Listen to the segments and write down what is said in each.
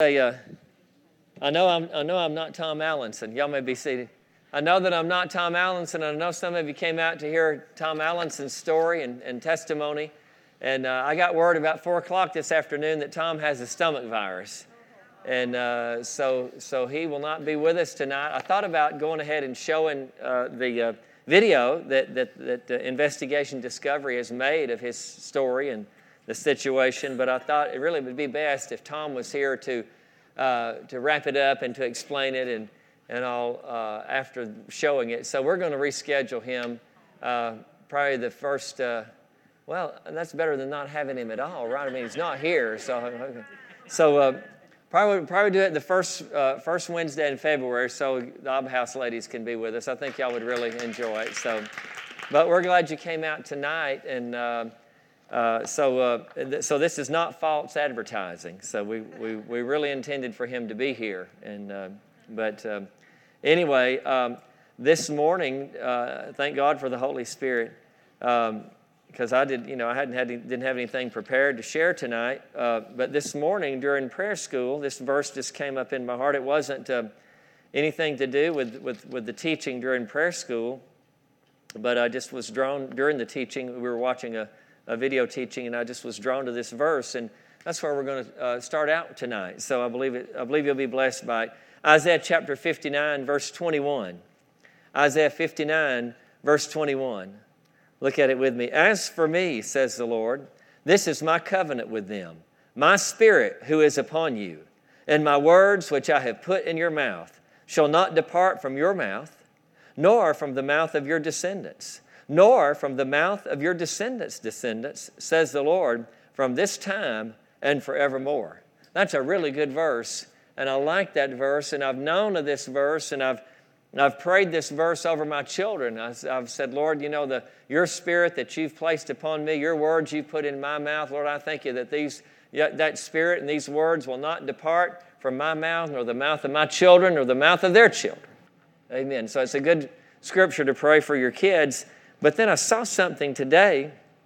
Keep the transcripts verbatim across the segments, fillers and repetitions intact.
Hey, uh, I know I'm I know I'm not Tom Allenson. Y'all may be seated. I know that I'm not Tom Allenson. I know some of you came out to hear Tom Allenson's story and, and testimony. And uh, I got word about four o'clock this afternoon that Tom has a stomach virus. And uh, so so he will not be with us tonight. I thought about going ahead and showing uh, the uh, video that, that, that the Investigation Discovery has made of his story and the situation, but I thought it really would be best if Tom was here to uh, to wrap it up and to explain it and, and all uh, after showing it. So we're going to reschedule him uh, probably the first, uh, well, that's better than not having him at all, right? I mean, he's not here, so so uh, probably probably do it the first uh, first Wednesday in February so the Ob House ladies can be with us. I think y'all would really enjoy it. So, but we're glad you came out tonight, and uh, Uh, so, uh, th- so this is not false advertising. So we, we, we really intended for him to be here, and uh, but uh, anyway, um, this morning, uh, thank God for the Holy Spirit, because um, I did, you know, I hadn't had, didn't have anything prepared to share tonight. Uh, but this morning during prayer school, this verse just came up in my heart. It wasn't uh, anything to do with, with with the teaching during prayer school, but I just was drawn during the teaching. We were watching a. a video teaching, and I just was drawn to this verse, and that's where we're going to uh, start out tonight. So I believe it. I believe you'll be blessed by it. Isaiah chapter fifty-nine, verse twenty-one. Isaiah fifty-nine, verse twenty-one. Look at it with me. As for me, says the Lord, this is my covenant with them, my spirit who is upon you, and my words which I have put in your mouth shall not depart from your mouth, nor from the mouth of your descendants, nor from the mouth of your descendants' descendants, says the Lord, from this time and forevermore. That's a really good verse, and I like that verse, and I've known of this verse, and I've I've prayed this verse over my children. I've said, Lord, you know, the your spirit that you've placed upon me, your words you've put in my mouth, Lord, I thank you that these that spirit and these words will not depart from my mouth, nor the mouth of my children, nor the mouth of their children. Amen. So it's a good scripture to pray for your kids. But then I saw something today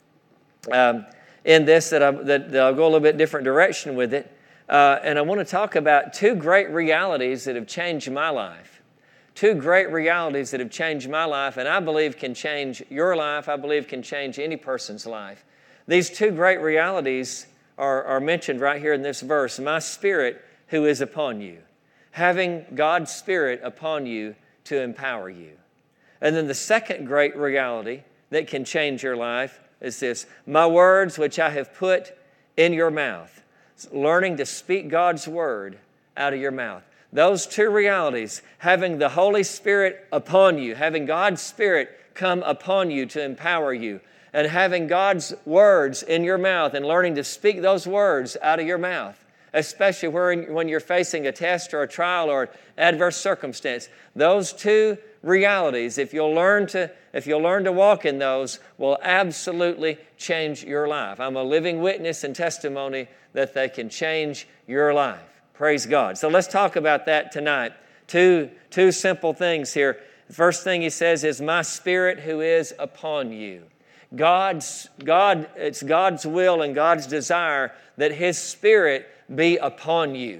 um, in this that, I, that, that I'll go a little bit different direction with it. Uh, and I want to talk about two great realities that have changed my life. Two great realities that have changed my life, and I believe can change your life. I believe can change any person's life. These two great realities are, are mentioned right here in this verse. My spirit who is upon you. Having God's spirit upon you to empower you. And then the second great reality that can change your life is this. My words which I have put in your mouth. Learning to speak God's word out of your mouth. Those two realities, having the Holy Spirit upon you, having God's Spirit come upon you to empower you, and having God's words in your mouth and learning to speak those words out of your mouth, especially when you're facing a test or a trial or adverse circumstance. Those two realities, if you'll learn to if you'll learn to walk in those, will absolutely change your life. I'm a living witness and testimony that they can change your life. Praise God. So let's talk about that tonight. Two two simple things here. The first thing he says is, my spirit who is upon you. God's God, it's God's will and God's desire that His Spirit be upon you.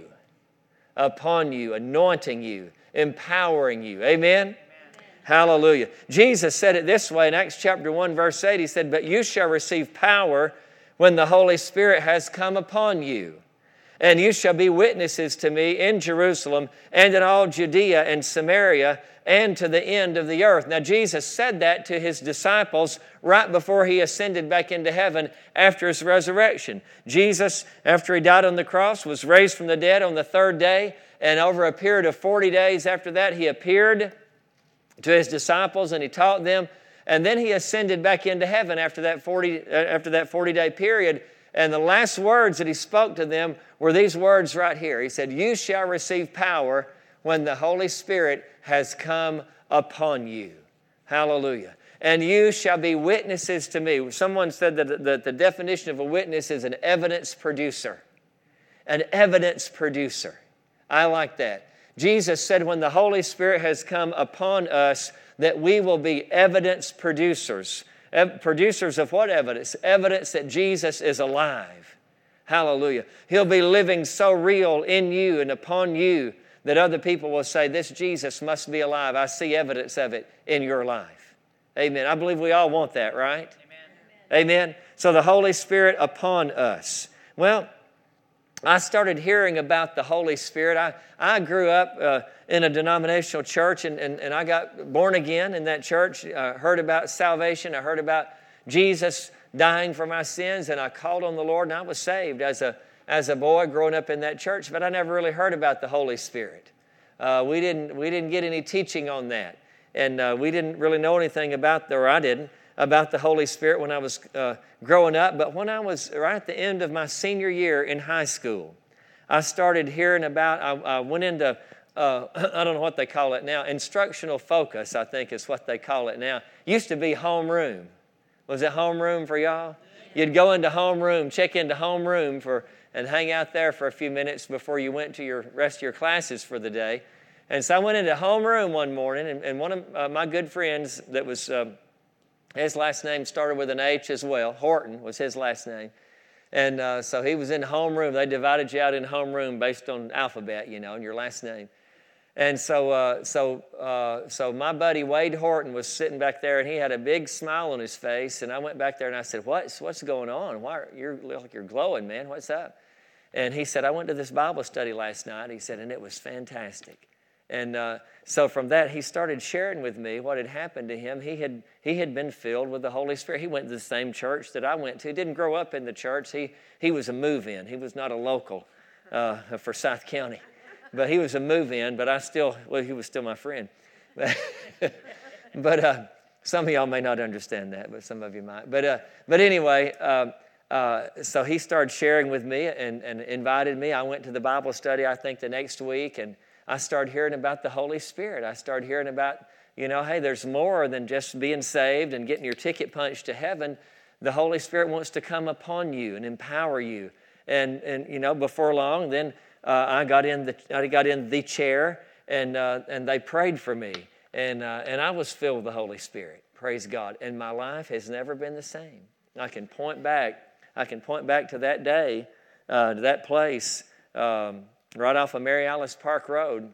Upon you, anointing you, empowering you. Amen? Hallelujah. Jesus said it this way in Acts chapter one, verse eight. He said, but you shall receive power when the Holy Spirit has come upon you. And you shall be witnesses to me in Jerusalem and in all Judea and Samaria and to the end of the earth. Now, Jesus said that to His disciples right before He ascended back into heaven after His resurrection. Jesus, after He died on the cross, was raised from the dead on the third day. And over a period of forty days after that, He appeared to His disciples and He taught them. And then He ascended back into heaven after that forty, after that forty-day period. And the last words that He spoke to them were these words right here. He said, you shall receive power when the Holy Spirit has come upon you. Hallelujah. And you shall be witnesses to me. Someone said that the, the definition of a witness is an evidence producer. An evidence producer. I like that. Jesus said when the Holy Spirit has come upon us that we will be evidence producers. Producers of what evidence? Evidence that Jesus is alive. Hallelujah. He'll be living so real in you and upon you that other people will say, this Jesus must be alive. I see evidence of it in your life. Amen. I believe we all want that, right? Amen. Amen. So the Holy Spirit upon us. Well, I started hearing about the Holy Spirit. I, I grew up uh, in a denominational church, and, and, and I got born again in that church. I heard about salvation. I heard about Jesus dying for my sins, and I called on the Lord, and I was saved as a as a boy growing up in that church. But I never really heard about the Holy Spirit. Uh, we didn't we didn't get any teaching on that, and uh, we didn't really know anything about, or I didn't, about the Holy Spirit when I was uh, growing up. But when I was right at the end of my senior year in high school, I started hearing about, I, I went into, uh, I don't know what they call it now, instructional focus, I think is what they call it now. Used to be homeroom. Was it homeroom for y'all? You'd go into homeroom, check into homeroom for, and hang out there for a few minutes before you went to your rest of your classes for the day. And so I went into homeroom one morning, and, and one of uh, my good friends that was, uh, his last name started with an H as well. Horton was his last name. And uh, so he was in homeroom. They divided you out in homeroom based on alphabet, you know, and your last name. And so uh, so, uh, so my buddy Wade Horton was sitting back there, and he had a big smile on his face. And I went back there, and I said, what's, what's going on? Why are, you look like you're glowing, man. What's up? And he said, I went to this Bible study last night. He said, and it was fantastic. And uh, so from that, he started sharing with me what had happened to him. He had he had been filled with the Holy Spirit. He went to the same church that I went to. He didn't grow up in the church. He he was a move-in. He was not a local uh, for South County. But he was a move-in, but I still, well, he was still my friend. But uh, some of y'all may not understand that, but some of you might. But uh, but anyway, uh, uh, so he started sharing with me and, and invited me. I went to the Bible study, I think, the next week, and I started hearing about the Holy Spirit. I started hearing about, you know, hey, there's more than just being saved and getting your ticket punched to heaven. The Holy Spirit wants to come upon you and empower you. And, and you know, before long, then uh, I got in the I got in the chair, and uh, and they prayed for me, and uh, and I was filled with the Holy Spirit. Praise God. And my life has never been the same. I can point back. I can point back to that day, uh, to that place. Um, Right off of Mary Alice Park Road,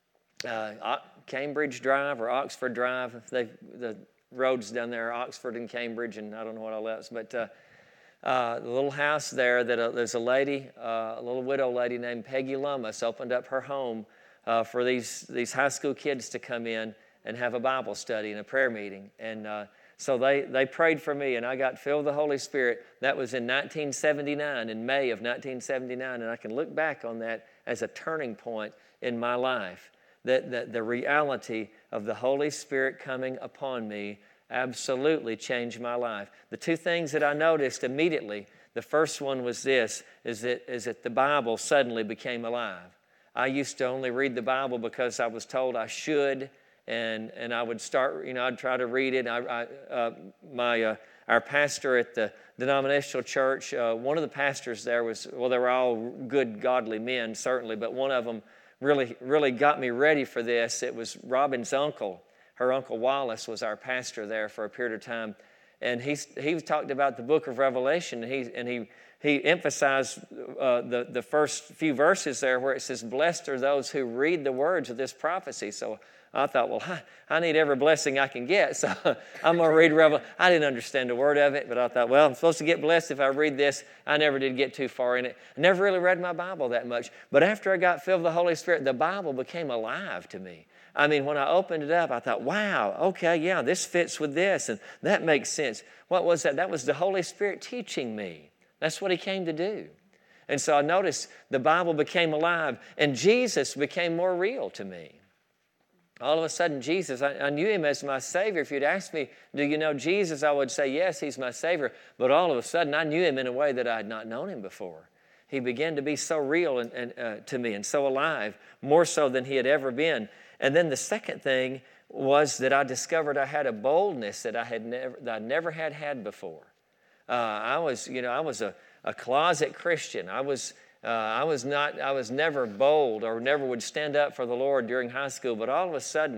uh, Cambridge Drive or Oxford Drive. They, the roads down there are Oxford and Cambridge, and I don't know what all else. But uh, uh, the little house there, that uh, there's a lady, uh, a little widow lady named Peggy Lummis, opened up her home uh, for these these high school kids to come in and have a Bible study and a prayer meeting. And uh, so they they prayed for me, and I got filled with the Holy Spirit. That was in nineteen seventy-nine, in May of nineteen seventy-nine, and I can look back on that as a turning point in my life, that, that the reality of the Holy Spirit coming upon me absolutely changed my life. The two things that I noticed immediately, the first one was this, is that, is that the Bible suddenly became alive. I used to only read the Bible because I was told I should, and and I would start, you know, I'd try to read it. I, I, uh, my uh, Our pastor at the denominational church, uh, one of the pastors there was, well, they were all good, godly men, certainly, but one of them really, really got me ready for this. It was Robin's uncle. Her Uncle Wallace was our pastor there for a period of time, and he he talked about the book of Revelation, and he and he he emphasized uh, the the first few verses there where it says, "Blessed are those who read the words of this prophecy." So I thought, well, I, I need every blessing I can get, so I'm going to read Revelation. I didn't understand a word of it, but I thought, well, I'm supposed to get blessed if I read this. I never did get too far in it. I never really read my Bible that much. But after I got filled with the Holy Spirit, the Bible became alive to me. I mean, when I opened it up, I thought, wow, okay, yeah, this fits with this, and that makes sense. What was that? That was the Holy Spirit teaching me. That's what He came to do. And so I noticed the Bible became alive, and Jesus became more real to me. All of a sudden, Jesus, I, I knew Him as my Savior. If you'd asked me, do you know Jesus, I would say, yes, He's my Savior. But all of a sudden, I knew Him in a way that I had not known Him before. He began to be so real and, and, uh, to me and so alive, more so than He had ever been. And then the second thing was that I discovered I had a boldness that I had never, that I never had had before. Uh, I was, you know, I was a, a closet Christian. I was... Uh, I was not. I was never bold or never would stand up for the Lord during high school. But all of a sudden,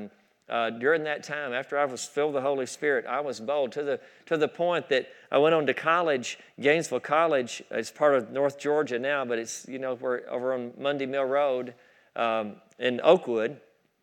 Uh, during that time, after I was filled with the Holy Spirit, I was bold to the to the point that I went on to college, Gainesville College. It's part of North Georgia now, but it's, you know, we're over on Mundy Mill Road um, in Oakwood.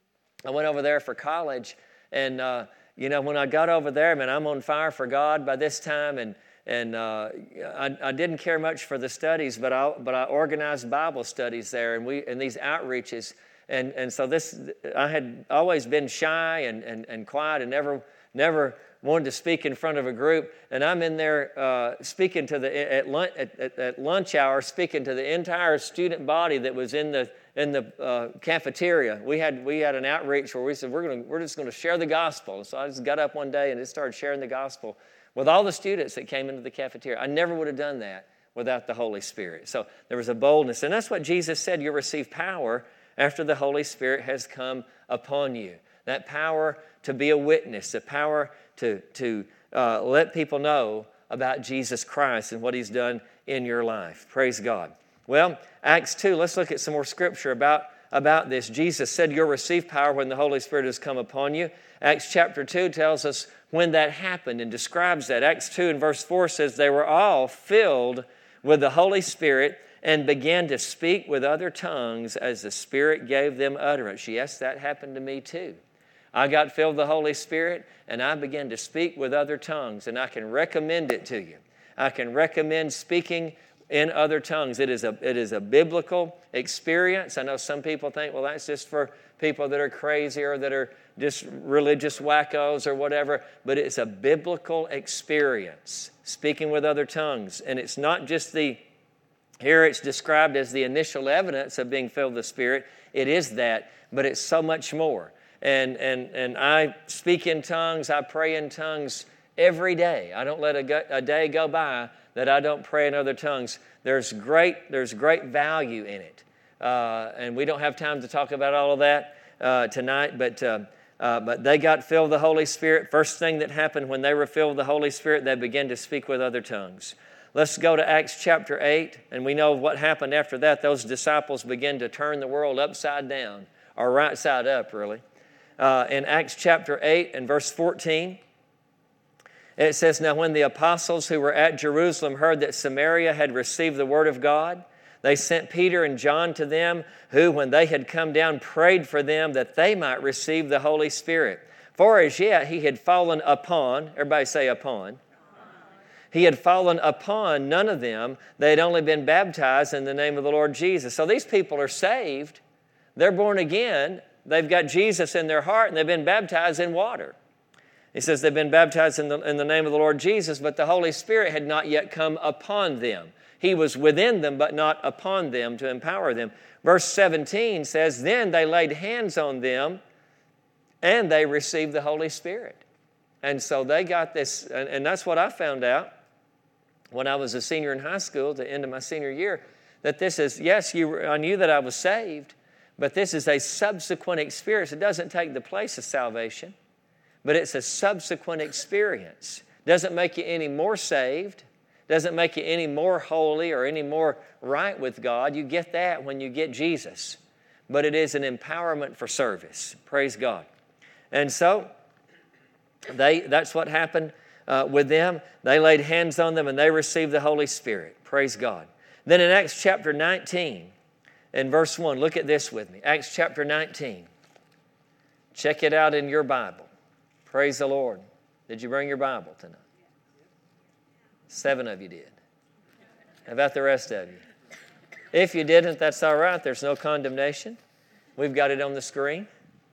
I went over there for college, and uh, you know, when I got over there, man, I'm on fire for God by this time, and and uh, I, I didn't care much for the studies, but I but I organized Bible studies there, and we and these outreaches. And and so this, I had always been shy and, and, and quiet and never never wanted to speak in front of a group. And I'm in there uh, speaking to the at lunch at, at, at lunch hour, speaking to the entire student body that was in the in the uh, cafeteria. We had we had an outreach where we said we're gonna we're just going to share the gospel. So I just got up one day and just started sharing the gospel with all the students that came into the cafeteria. I never would have done that without the Holy Spirit. So there was a boldness, and that's what Jesus said. You'll receive power after the Holy Spirit has come upon you. That power to be a witness, the power to, to uh, let people know about Jesus Christ and what He's done in your life. Praise God. Well, Acts two, let's look at some more scripture about, about this. Jesus said you'll receive power when the Holy Spirit has come upon you. Acts chapter two tells us when that happened and describes that. Acts two and verse four says they were all filled with the Holy Spirit and began to speak with other tongues as the Spirit gave them utterance. Yes, that happened to me too. I got filled with the Holy Spirit, and I began to speak with other tongues, and I can recommend it to you. I can recommend speaking in other tongues. It is a, it is a biblical experience. I know some people think, well, that's just for people that are crazy or that are just religious wackos or whatever, but it's a biblical experience, speaking with other tongues. And it's not just the Here it's described as the initial evidence of being filled with the Spirit. It is that, but it's so much more. And and and I speak in tongues, I pray in tongues every day. I don't let a, go, a day go by that I don't pray in other tongues. There's great there's great value in it. Uh, and we don't have time to talk about all of that uh, tonight, but uh, uh, but they got filled with the Holy Spirit. First thing that happened when they were filled with the Holy Spirit, they began to speak with other tongues. Let's go to Acts chapter eight, and we know what happened after that. Those disciples began to turn the world upside down, or right side up, really. Uh, in Acts chapter eight and verse fourteen, it says, now when the apostles who were at Jerusalem heard that Samaria had received the word of God, they sent Peter and John to them, who, when they had come down, prayed for them that they might receive the Holy Spirit. For as yet he had fallen upon, everybody say upon, He had fallen upon none of them. They had only been baptized in the name of the Lord Jesus. So these people are saved. They're born again. They've got Jesus in their heart, and they've been baptized in water. He says they've been baptized in the, in the name of the Lord Jesus, but the Holy Spirit had not yet come upon them. He was within them, but not upon them to empower them. Verse seventeen says, then they laid hands on them, and they received the Holy Spirit. And so they got this, and, and that's what I found out when I was a senior in high school, at the end of my senior year, that this is, yes, you, I knew that I was saved, but this is a subsequent experience. It doesn't take the place of salvation, but it's a subsequent experience. Doesn't make you any more saved, doesn't make you any more holy or any more right with God. You get that when you get Jesus, but it is an empowerment for service. Praise God. And so they that's what happened Uh, with them. They laid hands on them and they received the Holy Spirit. Praise God. Then in Acts chapter nineteen and verse one, look at this with me. Acts chapter nineteen. Check it out in your Bible. Praise the Lord. Did you bring your Bible tonight? Seven of you did. How about the rest of you? If you didn't, that's all right. There's no condemnation. We've got it on the screen.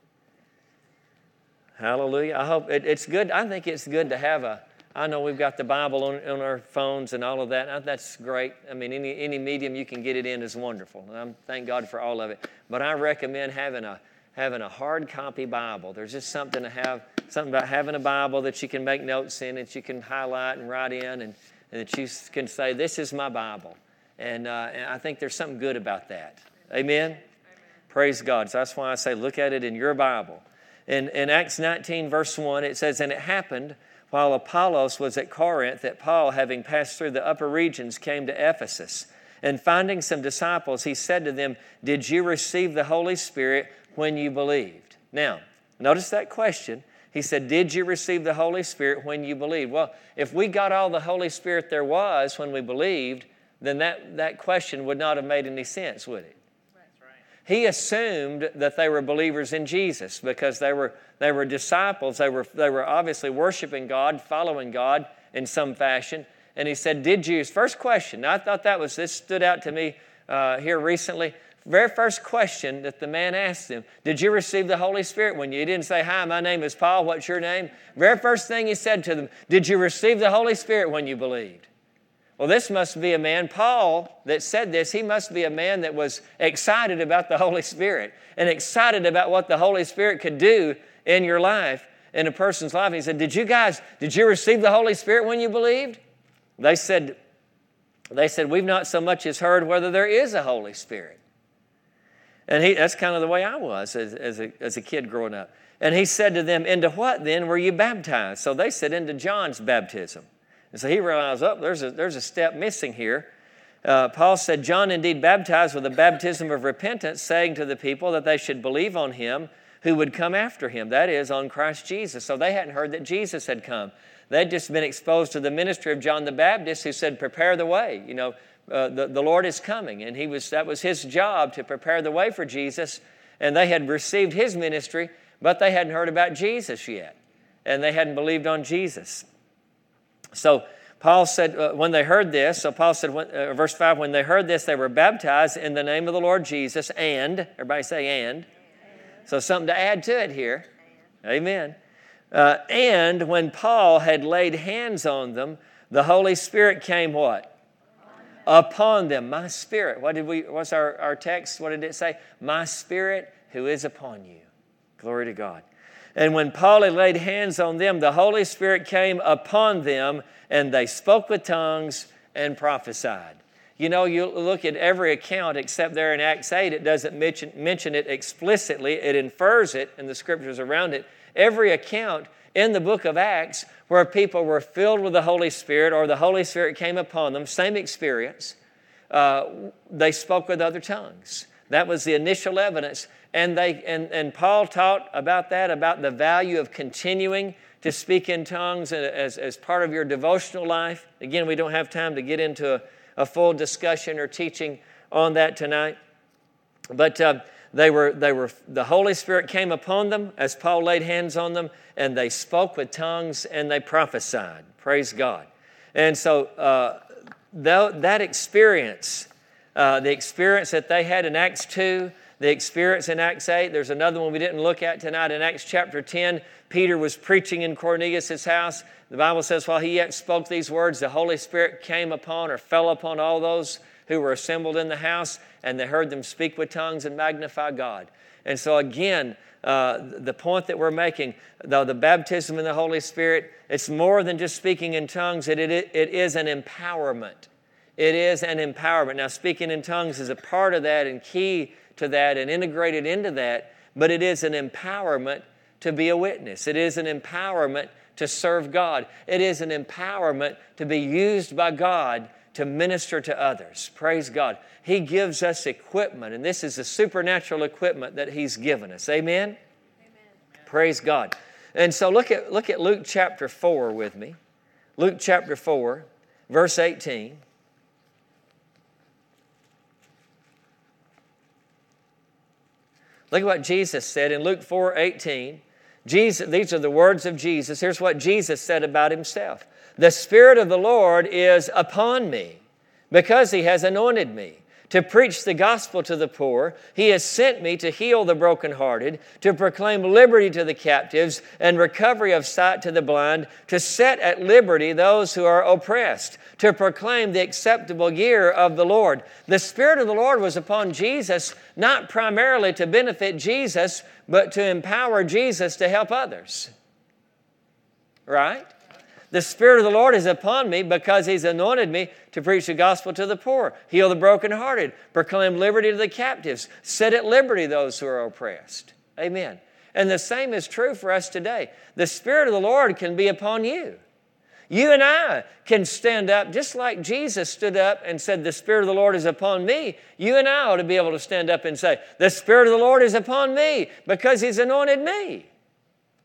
Hallelujah. I hope it, it's good. I think it's good to have a, I know we've got the Bible on, on our phones and all of that. That's great. I mean, any any medium you can get it in is wonderful. And I'm thank God for all of it. But I recommend having a having a hard copy Bible. There's just something to have, something about having a Bible that you can make notes in, that you can highlight and write in, and, and that you can say, this is my Bible. And, uh, and I think there's something good about that. Amen? Amen? Praise God. So that's why I say look at it in your Bible. In, in Acts nineteen, verse one, it says, and it happened while Apollos was at Corinth that Paul, having passed through the upper regions, came to Ephesus. And finding some disciples, he said to them, did you receive the Holy Spirit when you believed? Now, Notice that question. He said, did you receive the Holy Spirit when you believed? Well, if we got all the Holy Spirit there was when we believed, then that, that question would not have made any sense, would it? That's right. He assumed that they were believers in Jesus because they were they were disciples. They were they were obviously worshiping God, following God in some fashion. And he said, did you? His first question. Now, I thought that was, this stood out to me uh, here recently. Very first question that the man asked him, did you receive the Holy Spirit when you, he didn't say, hi, my name is Paul, what's your name? Very first thing he said to them, did you receive the Holy Spirit when you believed? Well, this must be a man, Paul, that said this, he must be a man that was excited about the Holy Spirit and excited about what the Holy Spirit could do in your life, in a person's life. He said, did you guys, did you receive the Holy Spirit when you believed? They said, they said, we've not so much as heard whether there is a Holy Spirit. And he, that's kind of the way I was as, as, a, as a kid growing up. And he said to them, into what then were you baptized? So they said, into John's baptism. And so he realized, oh, there's a, there's a step missing here. Uh, Paul said, John indeed baptized with a baptism of repentance, saying to the people that they should believe on him who would come after him, that is, on Christ Jesus. So they hadn't heard that Jesus had come. They'd just been exposed to the ministry of John the Baptist, who said, prepare the way, you know, Uh, the, the Lord is coming, and he was that was his job to prepare the way for Jesus, and they had received his ministry, but they hadn't heard about Jesus yet, and they hadn't believed on Jesus. So Paul said, uh, when they heard this, so Paul said, when, uh, verse five, when they heard this, they were baptized in the name of the Lord Jesus, and, everybody say and, so something to add to it here, amen. Uh, and when Paul had laid hands on them, the Holy Spirit came what? Upon them, my spirit. What did we, what's our, our text? What did it say? My spirit who is upon you. Glory to God. And when Paul had laid hands on them, the Holy Spirit came upon them, and they spoke with tongues and prophesied. You know, you look at every account except there in Acts eight, it doesn't mention, mention it explicitly. It infers it in the scriptures around it. Every account in the book of Acts where people were filled with the Holy Spirit or the Holy Spirit came upon them, same experience, uh, they spoke with other tongues. That was the initial evidence. And, they, and, and Paul taught about that, about the value of continuing to speak in tongues as, as part of your devotional life. Again, we don't have time to get into a, a full discussion or teaching on that tonight. But uh, They were, they were, the Holy Spirit came upon them as Paul laid hands on them, and they spoke with tongues and they prophesied. Praise God. And so uh, that, that experience, uh, the experience that they had in Acts two, the experience in Acts eight, there's another one we didn't look at tonight in Acts chapter ten. Peter was preaching in Cornelius' house. The Bible says, while he yet spoke these words, the Holy Spirit came upon or fell upon all those who were assembled in the house, and they heard them speak with tongues and magnify God. And so again, uh, the point that we're making, though the baptism in the Holy Spirit, it's more than just speaking in tongues. It, it, it is an empowerment. It is an empowerment. Now, speaking in tongues is a part of that and key to that and integrated into that, but it is an empowerment to be a witness. It is an empowerment to serve God. It is an empowerment to be used by God to minister to others. Praise God. He gives us equipment, and this is the supernatural equipment that He's given us. Amen? Amen. Praise God. And so look at, look at Luke chapter four with me. Luke chapter four, verse eighteen. Look at what Jesus said in Luke four eighteen. Jesus, these are the words of Jesus. Here's what Jesus said about Himself. The Spirit of the Lord is upon me, because He has anointed me to preach the gospel to the poor. He has sent me to heal the brokenhearted, to proclaim liberty to the captives and recovery of sight to the blind, to set at liberty those who are oppressed, to proclaim the acceptable year of the Lord. The Spirit of the Lord was upon Jesus, not primarily to benefit Jesus, but to empower Jesus to help others. Right? The Spirit of the Lord is upon me because He's anointed me to preach the gospel to the poor, heal the brokenhearted, proclaim liberty to the captives, set at liberty those who are oppressed. Amen. And the same is true for us today. The Spirit of the Lord can be upon you. You and I can stand up just like Jesus stood up and said, the Spirit of the Lord is upon me. You and I ought to be able to stand up and say, the Spirit of the Lord is upon me because He's anointed me.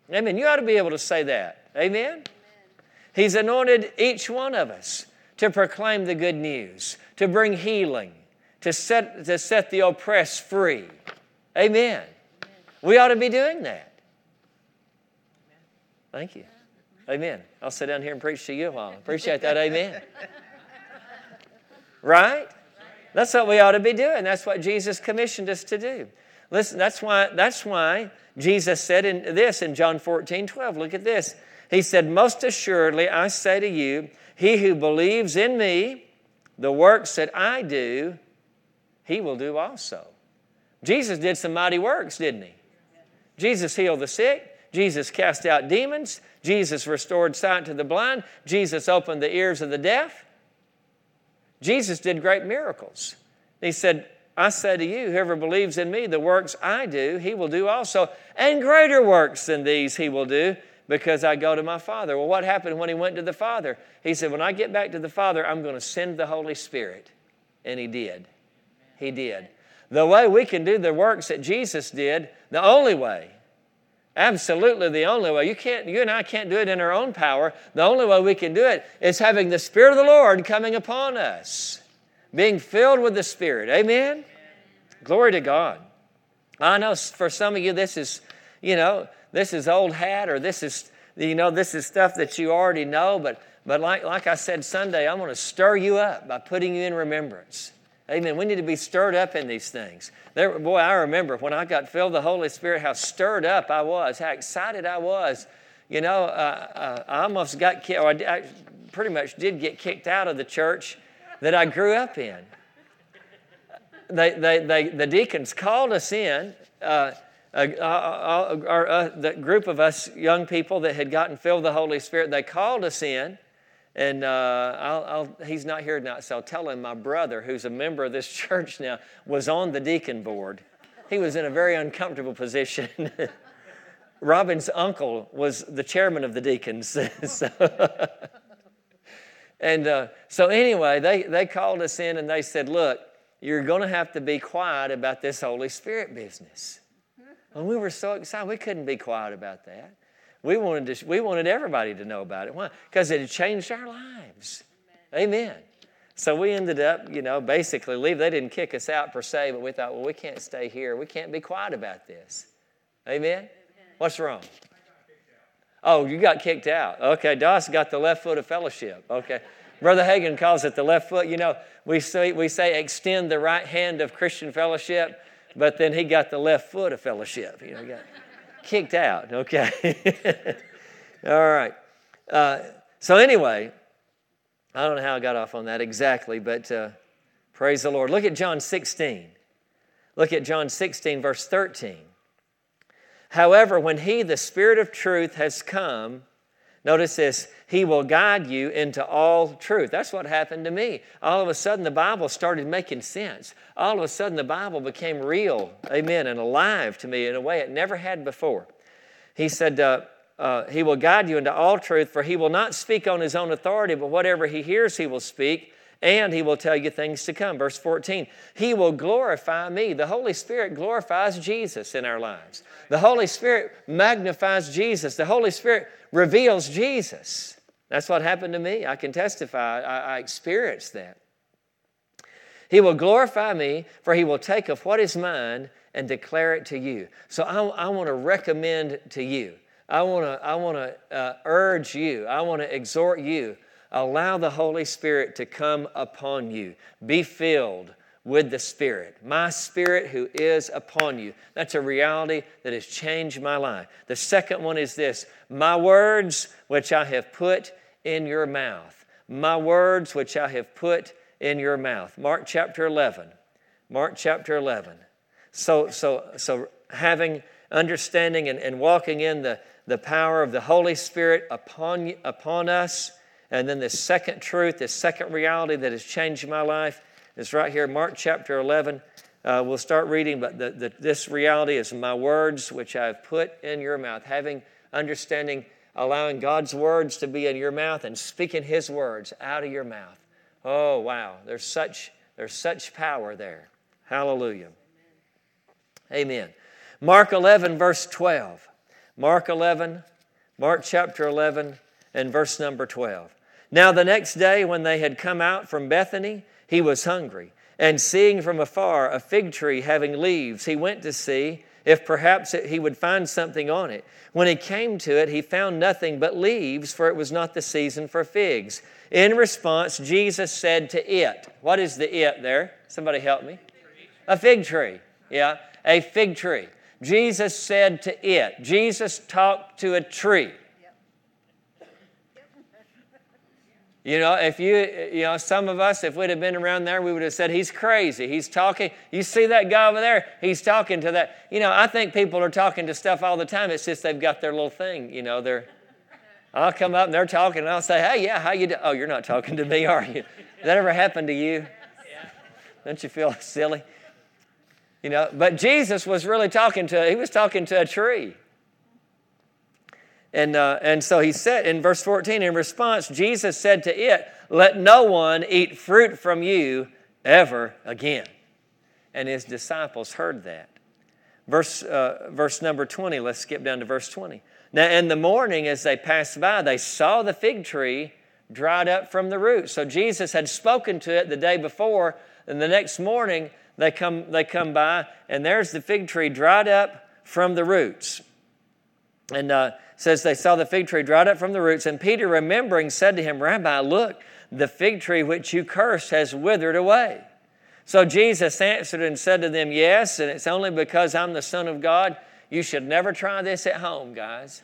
Amen. You ought to be able to say that. Amen? Amen. He's anointed each one of us to proclaim the good news, to bring healing, to set, to set the oppressed free. Amen. Amen. We ought to be doing that. Thank you. Amen. I'll sit down here and preach to you a while. Appreciate that. Amen. Right? That's what we ought to be doing. That's what Jesus commissioned us to do. Listen, that's why, that's why Jesus said in this in John fourteen twelve. Look at this. He said, most assuredly, I say to you, he who believes in me, the works that I do, he will do also. Jesus did some mighty works, didn't he? Jesus healed the sick. Jesus cast out demons. Jesus restored sight to the blind. Jesus opened the ears of the deaf. Jesus did great miracles. He said, I say to you, whoever believes in me, the works I do, he will do also. And greater works than these he will do, because I go to my Father. Well, what happened when he went to the Father? He said, when I get back to the Father, I'm going to send the Holy Spirit. And he did. He did. The way we can do the works that Jesus did, the only way, absolutely the only way, you can't, you and I can't do it in our own power. The only way we can do it is having the Spirit of the Lord coming upon us, being filled with the Spirit. Amen? Amen. Glory to God. I know for some of you this is, you know, this is old hat, or this is, you know, this is stuff that you already know, but but like, like I said Sunday, I'm going to stir you up by putting you in remembrance. Amen. We need to be stirred up in these things. There, boy, I remember when I got filled with the Holy Spirit, how stirred up I was, how excited I was. You know, uh, uh, I almost got kicked, or I, I pretty much did get kicked out of the church that I grew up in. They, they, they, the deacons called us in. Uh, Uh, uh, uh, uh, the group of us young people that had gotten filled with the Holy Spirit, they called us in, and uh, I'll, I'll, he's not here tonight, so I'll tell him my brother, who's a member of this church now, was on the deacon board. He was in a very uncomfortable position. Robin's uncle was the chairman of the deacons. so, and uh, so anyway, they, they called us in, and they said, look, you're going to have to be quiet about this Holy Spirit business. And we were so excited. We couldn't be quiet about that. We wanted to, we wanted everybody to know about it. Why? Because it had changed our lives. Amen. Amen. So we ended up, you know, basically leave. They didn't kick us out per se, but we thought, well, we can't stay here. We can't be quiet about this. Amen? Amen. What's wrong? Oh, you got kicked out. Okay, Doss got the left foot of fellowship. Okay. Brother Hagin calls it the left foot. You know, we say, we say extend the right hand of Christian fellowship. But then he got the left foot of fellowship. You know, got kicked out. Okay. All right. Uh, so anyway, I don't know how I got off on that exactly, but uh, praise the Lord. Look at John sixteen. Look at John sixteen, verse thirteen. However, when he, the Spirit of truth, has come, notice this, he will guide you into all truth. That's what happened to me. All of a sudden, the Bible started making sense. All of a sudden, the Bible became real, amen, and alive to me in a way it never had before. He said, uh, uh, he will guide you into all truth, for he will not speak on his own authority, but whatever he hears, he will speak, and he will tell you things to come. Verse fourteen, he will glorify me. The Holy Spirit glorifies Jesus in our lives. The Holy Spirit magnifies Jesus. The Holy Spirit reveals Jesus. That's what happened to me. I can testify. I, I experienced that. He will glorify me, for he will take of what is mine and declare it to you. So I, I want to recommend to you. I want to I want to uh, urge you. I want to exhort you. Allow the Holy Spirit to come upon you. Be filled with the Spirit. My Spirit who is upon you. That's a reality that has changed my life. The second one is this. My words which I have put in your mouth. My words which I have put in your mouth. Mark chapter eleven. Mark chapter eleven. So, so, so having understanding and, and walking in the, the power of the Holy Spirit upon, upon us. And then this second truth, this second reality that has changed my life is right here, Mark chapter eleven. Uh, we'll start reading, but the, the, this reality is my words which I have put in your mouth. Having understanding, allowing God's words to be in your mouth and speaking His words out of your mouth. Oh, wow. There's such, there's such power there. Hallelujah. Amen. Mark eleven, verse twelve. Mark eleven, Mark chapter eleven, and verse number twelve. Now the next day when they had come out from Bethany, he was hungry. And seeing from afar a fig tree having leaves, he went to see if perhaps he would find something on it. When he came to it, he found nothing but leaves, for it was not the season for figs. In response, Jesus said to it, what is the it there? Somebody help me. A fig tree. Yeah, a fig tree. Jesus said to it. Jesus talked to a tree. You know, if you, you know, some of us, if we'd have been around there, we would have said, he's crazy. He's talking. You see that guy over there? He's talking to that. You know, I think people are talking to stuff all the time. It's just they've got their little thing. You know, they're, I'll come up and they're talking and I'll say, hey, yeah, how you doing? Oh, you're not talking to me, are you? Has that ever happened to you? Don't you feel silly? You know, but Jesus was really talking to, he was talking to a tree. And uh, and so he said in verse fourteen, in response, Jesus said to it, let no one eat fruit from you ever again. And his disciples heard that. Verse, uh, verse number twenty, let's skip down to verse twenty. Now in the morning as they passed by, they saw the fig tree dried up from the roots. So Jesus had spoken to it the day before, and the next morning they come, they come by, and there's the fig tree dried up from the roots. And uh, says they saw the fig tree dried up from the roots. And Peter, remembering, said to him, Rabbi, look, the fig tree which you cursed has withered away. So Jesus answered and said to them, yes, and it's only because I'm the Son of God. You should never try this at home, guys.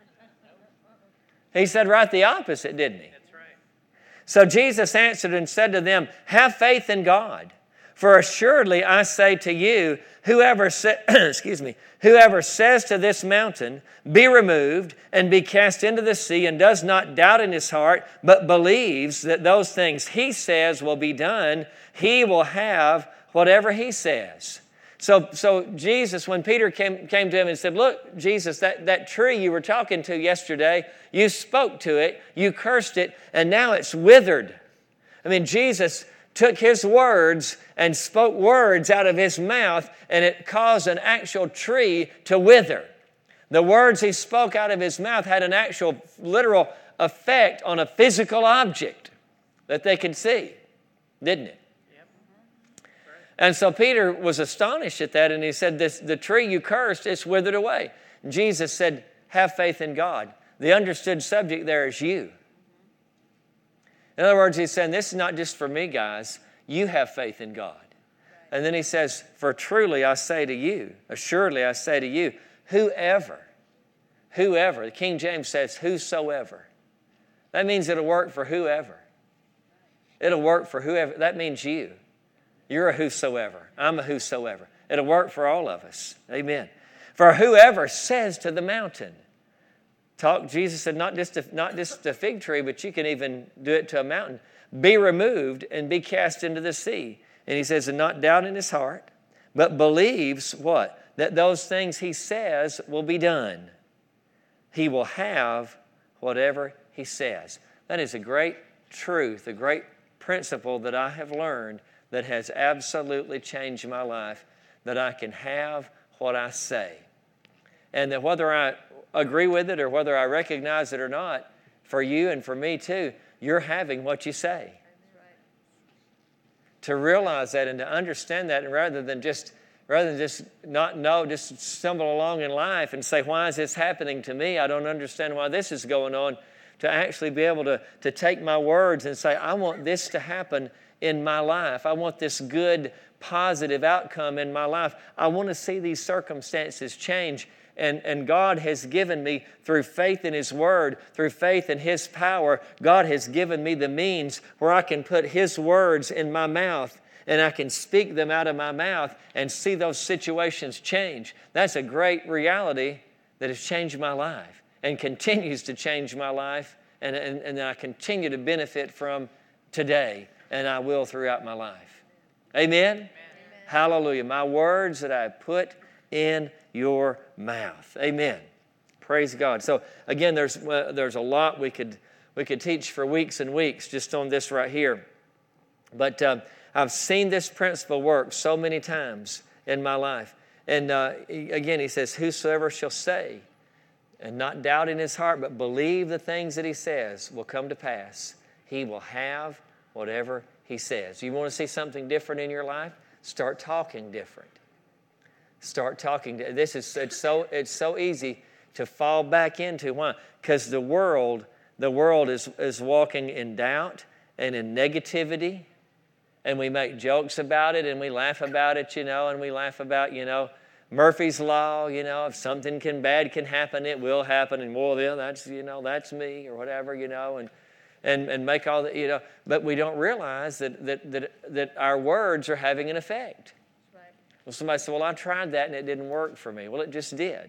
He said right the opposite, didn't he? That's right. So Jesus answered and said to them, have faith in God. For assuredly I say to you, whoever sa- excuse me, whoever says to this mountain, be removed and be cast into the sea, and does not doubt in his heart, but believes that those things he says will be done, he will have whatever he says. So, so Jesus, when Peter came, came to him and said, look, Jesus, that, that tree you were talking to yesterday, you spoke to it, you cursed it, and now it's withered. I mean, Jesus took his words and spoke words out of his mouth, and it caused an actual tree to wither. The words he spoke out of his mouth had an actual literal effect on a physical object that they could see, didn't it? Yep. And so Peter was astonished at that, and he said, this, the tree you cursed, it's withered away. And Jesus said, have faith in God. The understood subject there is you. In other words, he's saying, this is not just for me, guys. You have faith in God. And then he says, for truly I say to you, assuredly I say to you, whoever, whoever, the King James says whosoever. That means it'll work for whoever. It'll work for whoever. That means you. You're a whosoever. I'm a whosoever. It'll work for all of us. Amen. For whoever says to the mountain, Talk, Jesus said, not just, a, not just a fig tree, but you can even do it to a mountain. Be removed and be cast into the sea. And he says, and not doubt in his heart, but believes what? That those things he says will be done. He will have whatever he says. That is a great truth, a great principle that I have learned that has absolutely changed my life, that I can have what I say. And that whether I agree with it or whether I recognize it or not, for you and for me too, you're having what you say. That's right. To realize that and to understand that, and rather than just rather than just not know, just stumble along in life and say, why is this happening to me? I don't understand why this is going on. To actually be able to, to take my words and say, I want this to happen in my life. I want this good, positive outcome in my life. I want to see these circumstances change. And, and God has given me, through faith in His Word, through faith in His power, God has given me the means where I can put His words in my mouth and I can speak them out of my mouth and see those situations change. That's a great reality that has changed my life and continues to change my life, and, and, and I continue to benefit from today, and I will throughout my life. Amen? Amen. Hallelujah. My words that I put in your mouth. Amen. Praise God. So again, there's uh, there's a lot we could we could teach for weeks and weeks just on this right here. But uh, I've seen this principle work so many times in my life. And uh, again, he says, whosoever shall say, and not doubt in his heart, but believe the things that he says will come to pass, he will have whatever he says. You want to see something different in your life? Start talking different. Start talking. This is it's so it's so easy to fall back into. Why? Because the world, the world is, is walking in doubt and in negativity, and we make jokes about it and we laugh about it, you know, and we laugh about, you know, Murphy's Law, you know, if something can bad can happen, it will happen, and well, then that's, you know, that's me or whatever, you know, and and and make all the, you know, but we don't realize that that that, that our words are having an effect. Right. Well, somebody said, well, I tried that and it didn't work for me. Well, it just did.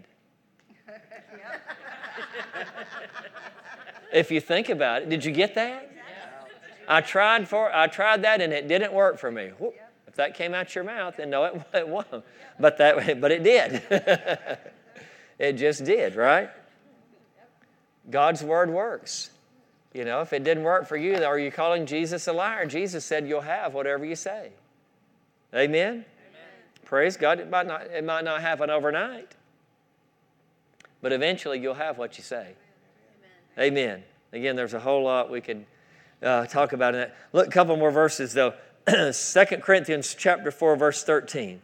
If you think about it, did you get that? I tried for I tried that and it didn't work for me. Whoop. If that came out your mouth, then no, it, it won't. But that, but it did. It just did, right? God's word works. You know, if it didn't work for you, are you calling Jesus a liar? Jesus said you'll have whatever you say. Amen? Amen. Praise God. It might not, it might not happen overnight, but eventually you'll have what you say. Amen. Amen. Again, there's a whole lot we could uh, talk about in that. Look, a couple more verses though. Second Corinthians chapter four, verse thirteen.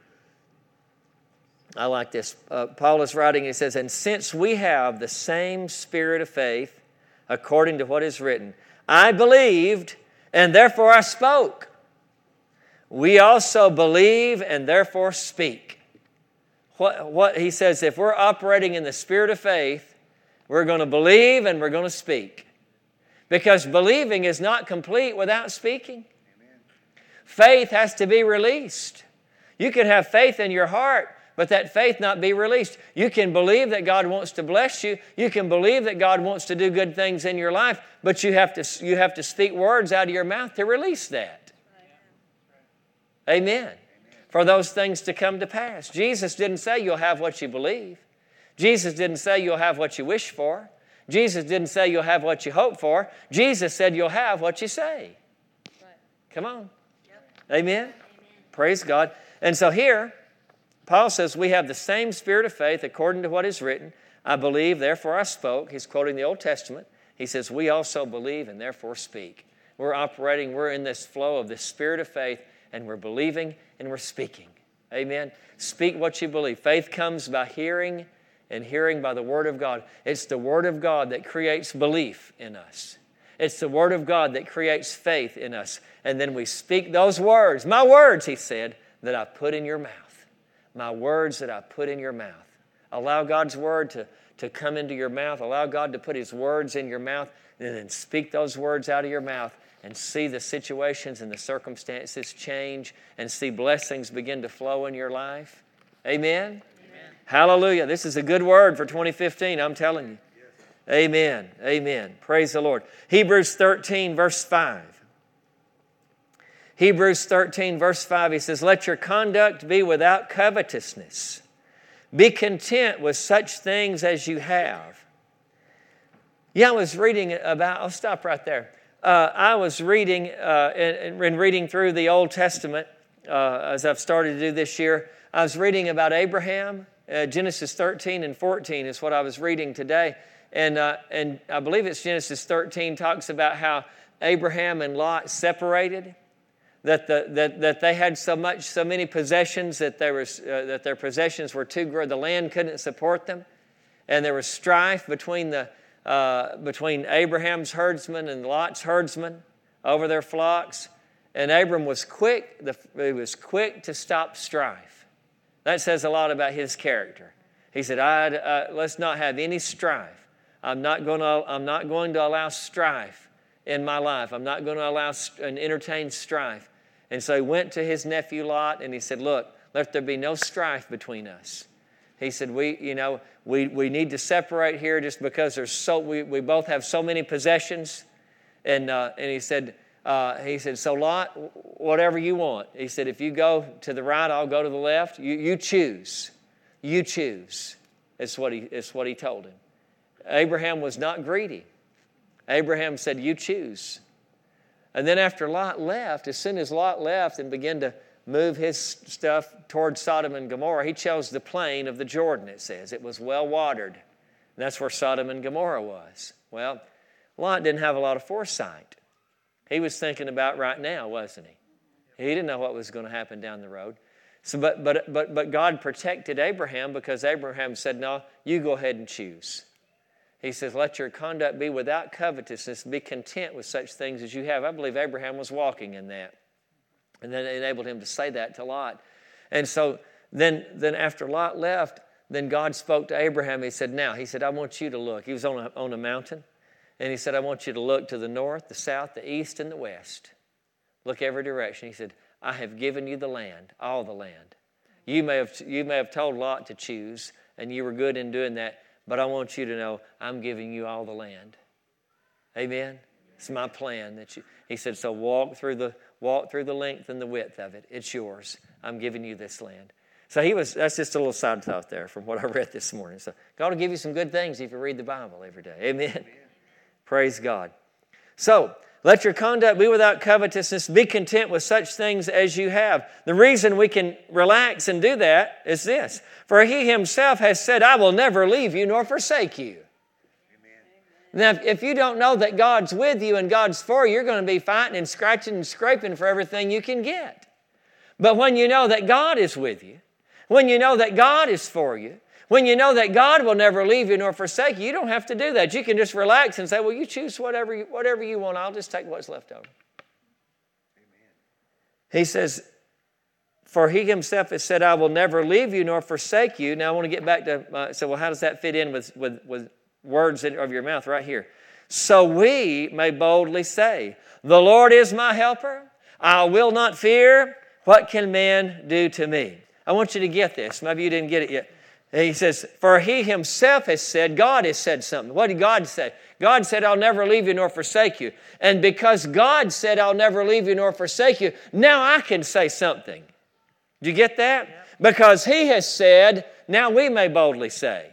I like this. Uh, Paul is writing, he says, and since we have the same spirit of faith, according to what is written, I believed, and therefore I spoke. We also believe, and therefore speak. What, what he says, if we're operating in the spirit of faith, we're going to believe and we're going to speak. Because believing is not complete without speaking. Amen. Faith has to be released. You can have faith in your heart, but that faith not be released. You can believe that God wants to bless you. You can believe that God wants to do good things in your life, but you have to, you have to speak words out of your mouth to release that. Amen. Amen. For those things to come to pass. Jesus didn't say you'll have what you believe. Jesus didn't say you'll have what you wish for. Jesus didn't say you'll have what you hope for. Jesus said you'll have what you say. Right. Come on. Yep. Amen? Amen. Praise God. And so here, Paul says we have the same spirit of faith according to what is written. I believe, therefore I spoke. He's quoting the Old Testament. He says we also believe and therefore speak. We're operating, we're in this flow of the spirit of faith, and we're believing and we're speaking. Amen? Speak what you believe. Faith comes by hearing, and hearing by the Word of God. It's the Word of God that creates belief in us. It's the Word of God that creates faith in us. And then we speak those words. My words, he said, that I put in your mouth. My words that I put in your mouth. Allow God's Word to, to come into your mouth. Allow God to put His words in your mouth. And then speak those words out of your mouth and see the situations and the circumstances change and see blessings begin to flow in your life. Amen? Hallelujah. This is a good word for twenty fifteen, I'm telling you. Amen. Amen. Praise the Lord. Hebrews thirteen, verse five. Hebrews thirteen, verse five, he says, let your conduct be without covetousness. Be content with such things as you have. Yeah, I was reading about, I'll stop right there. Uh, I was reading, uh, and, and reading through the Old Testament, uh, as I've started to do this year. I was reading about Abraham. Uh, Genesis thirteen and fourteen is what I was reading today. And uh, and I believe it's Genesis thirteen talks about how Abraham and Lot separated, that the that, that they had so much, so many possessions that there was uh, that their possessions were too great. The land couldn't support them, and there was strife between the uh, between Abraham's herdsmen and Lot's herdsmen over their flocks. And Abram was quick. The, he was quick to stop strife. That says a lot about his character. He said, I, uh, let's not have any strife. I'm not going to, I'm not going to allow strife in my life. I'm not going to allow and entertain strife. And so he went to his nephew Lot and he said, look, let there be no strife between us. He said, we, you know, we, we need to separate here just because there's so, we, we both have so many possessions. And, uh, and he said, Uh, he said, so Lot, whatever you want. He said, if you go to the right, I'll go to the left. You, you choose. You choose. It's what he, it's what he told him. Abraham was not greedy. Abraham said, you choose. And then after Lot left, as soon as Lot left and began to move his stuff towards Sodom and Gomorrah, he chose the plain of the Jordan, it says. It was well watered. And that's where Sodom and Gomorrah was. Well, Lot didn't have a lot of foresight. He was thinking about right now, wasn't he? He didn't know what was going to happen down the road. So, but, but, but, but God protected Abraham because Abraham said, no, you go ahead and choose. He says, let your conduct be without covetousness. Be content with such things as you have. I believe Abraham was walking in that. And then it enabled him to say that to Lot. And so then, then after Lot left, then God spoke to Abraham. He said, now, he said, I want you to look. He was on a, on a mountain. And he said, I want you to look to the north, the south, the east, and the west. Look every direction. He said, I have given you the land, all the land. You may have, you may have told Lot to choose, and you were good in doing that, but I want you to know I'm giving you all the land. Amen? It's my plan. That you. He said, so walk through the walk through the length and the width of it. It's yours. I'm giving you this land. So he was. That's just a little side thought there from what I read this morning. So God will give you some good things if you read the Bible every day. Amen? Amen. Praise God. So, let your conduct be without covetousness. Be content with such things as you have. The reason we can relax and do that is this. For He Himself has said, I will never leave you nor forsake you. Amen. Now, if you don't know that God's with you and God's for you, you're going to be fighting and scratching and scraping for everything you can get. But when you know that God is with you, when you know that God is for you, when you know that God will never leave you nor forsake you, you don't have to do that. You can just relax and say, well, you choose whatever you, whatever you want. I'll just take what's left over. Amen. He says, for He Himself has said, I will never leave you nor forsake you. Now I want to get back to, uh, so well, how does that fit in with, with, with words of your mouth right here? So we may boldly say, the Lord is my helper. I will not fear. What can man do to me? I want you to get this. Maybe you didn't get it yet. He says, for He Himself has said, God has said something. What did God say? God said, I'll never leave you nor forsake you. And because God said, I'll never leave you nor forsake you, now I can say something. Did you get that? Yeah. Because He has said, now we may boldly say.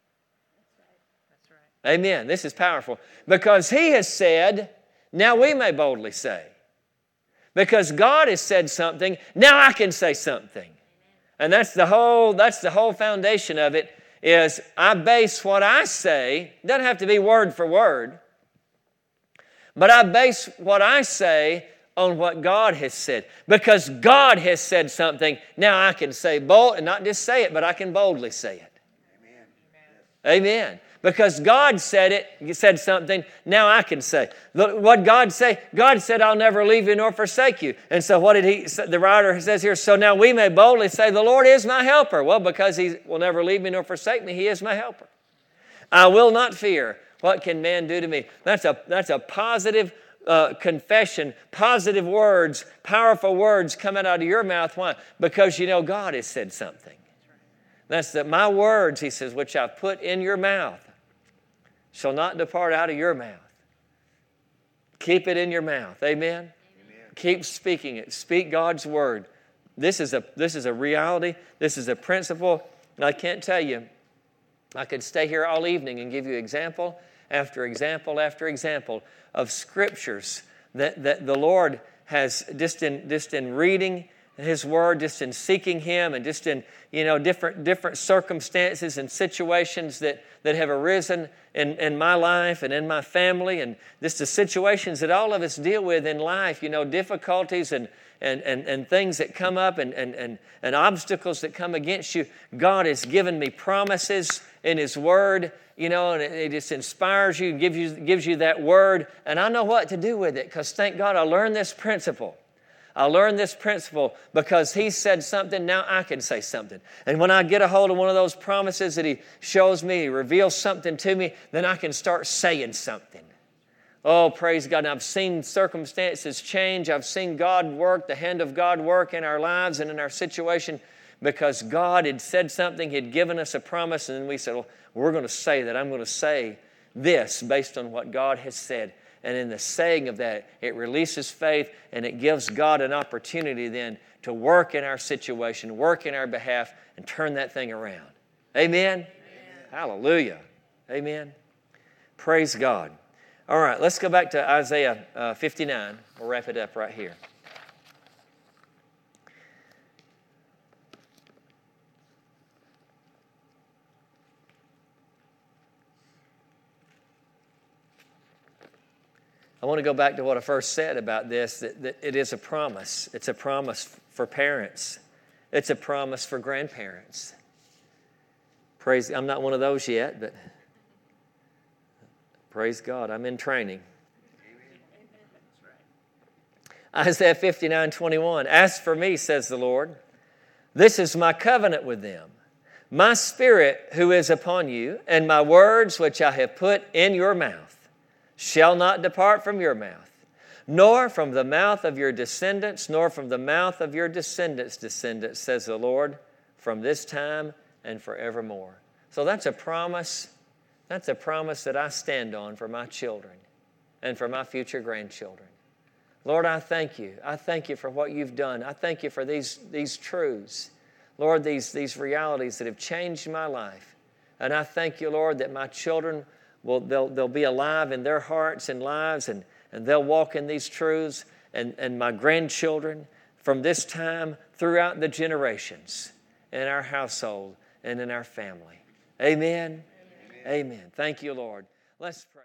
That's right. That's right. Amen. This is powerful. Because He has said, now we may boldly say. Because God has said something, now I can say something. And that's the whole, that's the whole foundation of it, is I base what I say, it doesn't have to be word for word, but I base what I say on what God has said. Because God has said something, now I can say bold, and not just say it, but I can boldly say it. Amen. Amen. Because God said it, He said something, now I can say. What God say? God said, I'll never leave you nor forsake you. And so what did he, the writer says here, so now we may boldly say, the Lord is my helper. Well, because He will never leave me nor forsake me, He is my helper. I will not fear. What can man do to me? That's a, that's a positive uh, confession, positive words, powerful words coming out of your mouth. Why? Because you know God has said something. That's that my words, He says, which I've put in your mouth, shall not depart out of your mouth. Keep it in your mouth. Amen? Amen? Keep speaking it. Speak God's word. This is a this is a reality. This is a principle. And I can't tell you, I could stay here all evening and give you example after example after example of scriptures that, that the Lord has just in just in reading His word, just in seeking Him, and just in, you know, different different circumstances and situations that, that have arisen in, in my life and in my family, and just the situations that all of us deal with in life, you know, difficulties and and, and, and things that come up and, and, and, and obstacles that come against you. God has given me promises in His word, you know, and it, it just inspires you, gives you, gives you that word, and I know what to do with it, because thank God I learned this principle. I learned this principle because He said something, now I can say something. And when I get a hold of one of those promises that He shows me, He reveals something to me, then I can start saying something. Oh, praise God. And I've seen circumstances change. I've seen God work, the hand of God work in our lives and in our situation, because God had said something, He'd given us a promise, and then we said, well, we're going to say that. I'm going to say this based on what God has said. And in the saying of that, it releases faith, and it gives God an opportunity then to work in our situation, work in our behalf, and turn that thing around. Amen? Amen. Hallelujah. Amen. Praise God. All right, let's go back to Isaiah uh, fifty-nine. We'll wrap it up right here. I want to go back to what I first said about this, that, that it is a promise. It's a promise for parents. It's a promise for grandparents. Praise, I'm not one of those yet, but praise God, I'm in training. Isaiah fifty-nine twenty-one, as for me, says the Lord, this is my covenant with them. My spirit who is upon you, and my words which I have put in your mouth, shall not depart from your mouth, nor from the mouth of your descendants, nor from the mouth of your descendants' descendants, says the Lord, from this time and forevermore. So that's a promise. That's a promise that I stand on for my children and for my future grandchildren. Lord, I thank you. I thank you for what you've done. I thank you for these, these truths. Lord, these, these realities that have changed my life. And I thank you, Lord, that my children will they'll, they'll be alive in their hearts and lives, and, and they'll walk in these truths, and, and my grandchildren from this time throughout the generations in our household and in our family. Amen. Amen. Amen. Thank you, Lord. Let's pray.